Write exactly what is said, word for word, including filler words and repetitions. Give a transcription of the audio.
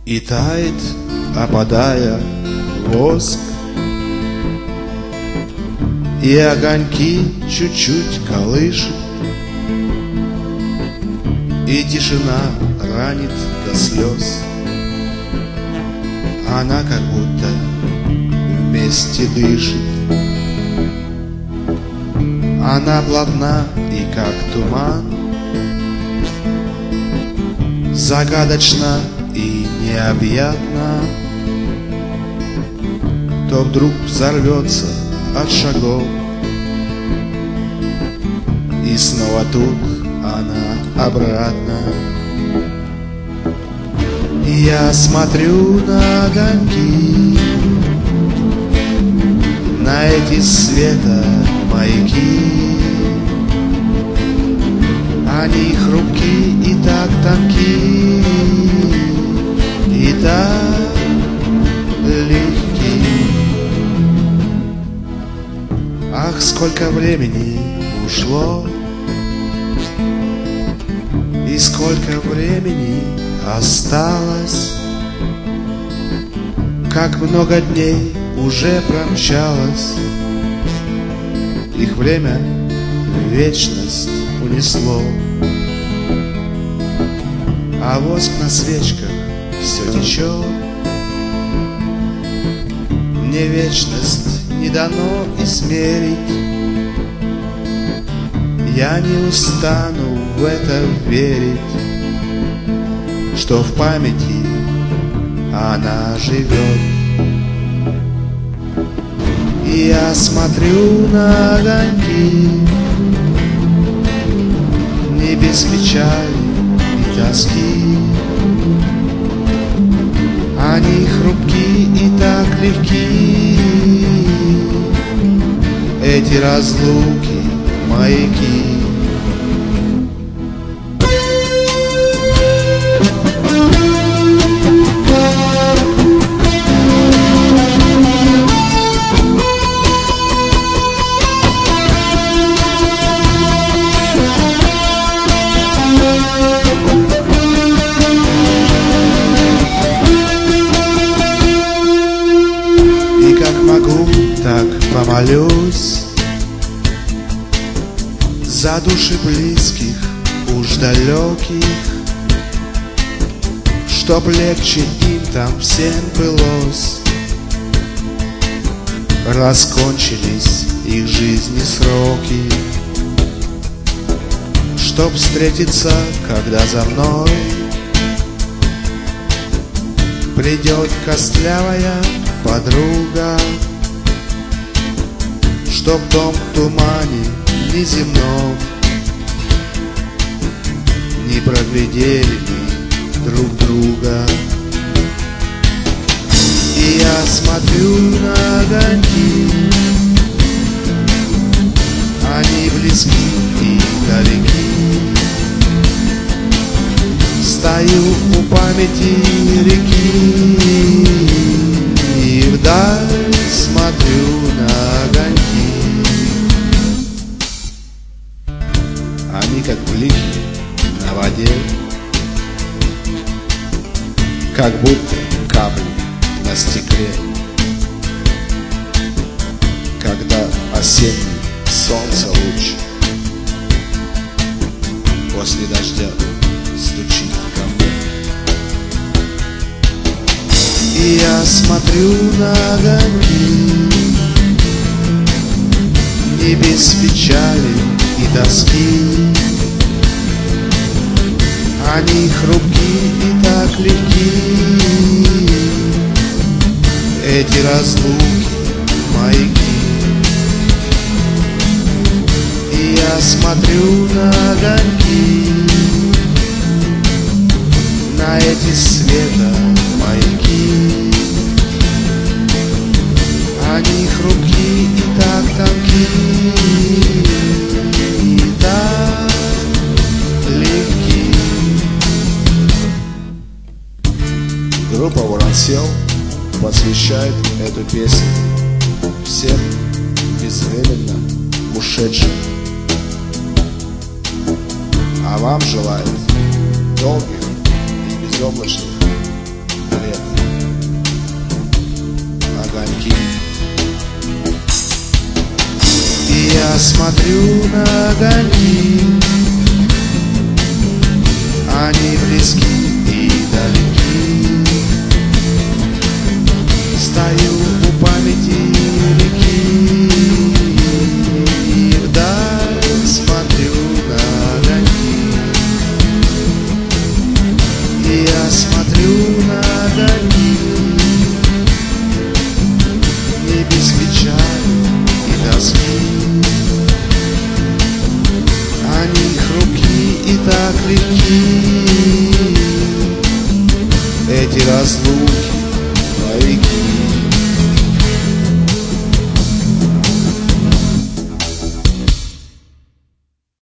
И тает, опадая воск, и огоньки чуть-чуть колышет, и тишина ранит до слез. Она как будто вместе дышит. Она плотна и как туман, загадочна и необъятна. То вдруг взорвется от шагов, и снова тут она обратно. И я смотрю на огоньки, на эти света маяки. Они хрупки и так тонки, и так легки. Ах, сколько времени ушло, и сколько времени осталось, как много дней уже промчалось. Их время в вечность унесло, а воск на свечках все течет. Мне вечность не дано измерить, я не устану в это верить, что в памяти она живет. И я смотрю на огоньки, не без печали и тоски. Они хрупки и так легки, эти разлуки маяки. Так помолюсь за души близких, уж далеких, чтоб легче им там всем былось. Раскончились их жизни сроки, чтоб встретиться, когда за мной придет костлявая подруга, чтоб в том тумане неземном не проглядели мы друг друга. И я смотрю на огоньки, они близки и далеки. Стою у памяти реки и вдаль смотрю на огоньки. Они как блики на воде, как будто капли на стекле, когда осенний солнце луч после дождя стучит ко мне. И я смотрю на огоньки, не без печали и тоски. Они хрупки и так легки, эти разлуки маяки. И я смотрю на огоньки, на эти света маяки. Они хрупки и так тонки, и так легки. Группа Воронсел посвящает эту песню всем безвременно ушедшим, а вам желает долгих и безоблачных руки. И я смотрю на огоньки, они близки и далеки. Стою у памяти реки и вдаль смотрю на огоньки. И я смотрю на огоньки, не без печали и тоски. Они хрупки и так легки, эти разные